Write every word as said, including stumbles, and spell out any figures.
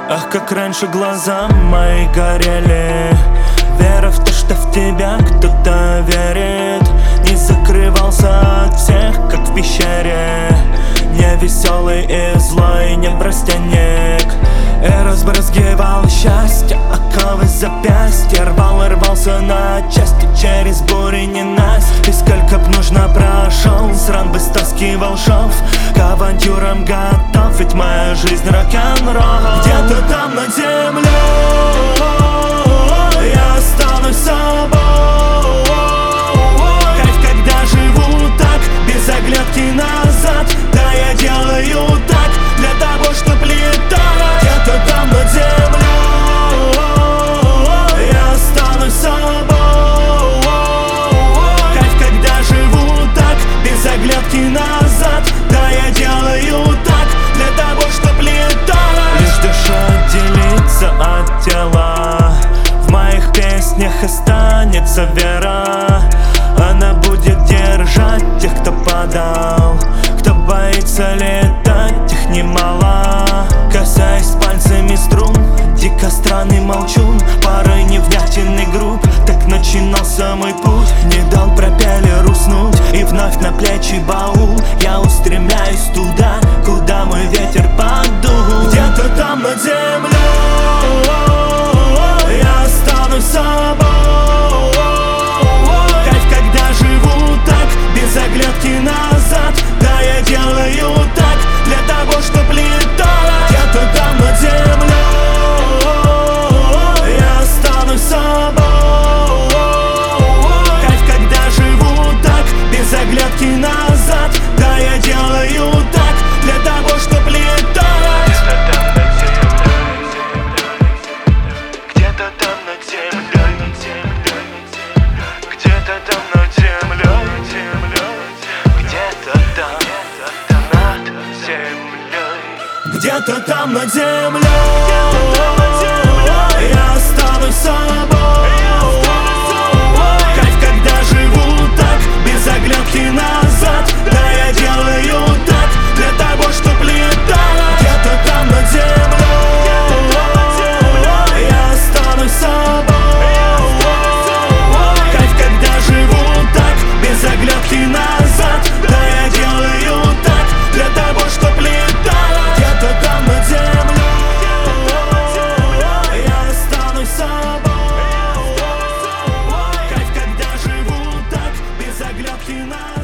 Ах, как раньше глаза мои горели, вера в то, что в тебя кто-то верит. Не закрывался от всех, как в пещере, не веселый и злой, не простенек. И разбрызгивал счастье, оковы запястья, рвал и рвался на части через бури ненастья. И сколько б нужно прошел, сран бы стаскивал шов, к авантюрам готов, ведь моя жизнь рок-н-ролл. Где-то там над землей я останусь собой. Кайф, когда живу так, без оглядки назад. Да, я делаю так для того, чтоб летать. Где-то там над землей я останусь собой. Кайф, когда живу так, без оглядки назад. Да, я делаю так для того, чтоб летать. Лишь душа отделится от тела, в моих песнях останется вера. Она будет держать тех, кто падал, кто боится летать, их немало. Касаясь пальцами струн, дико странный молчун, порой невнятен и груб. Так начинался мой путь, не дал пропеллеру уснуть. И вновь на плечи баул, я устремляюсь туда, куда мой ветер подул. Где-то там над землей я останусь собой. Кайф, когда живу так, без оглядки назад. Да, я делаю так для того, чтоб летать. Где-то там над землей я останусь собой. Кайф, когда живу так, без оглядки назад. Да, я делаю так для того, чтоб летать. Где-то там над землей, где-то там над землей, где-то там над землей. Где-то там над землей я останусь собой. Кайф, когда живу так, без оглядки назад. Да, я делаю так для того, чтоб летать. Где-то там над землей я останусь собой. Кайф, когда живу так, без оглядки назад. Да, я делаю так для того, чтоб летать. Где-то там над землей я останусь собой. Кайф, когда живу так, без оглядки назад.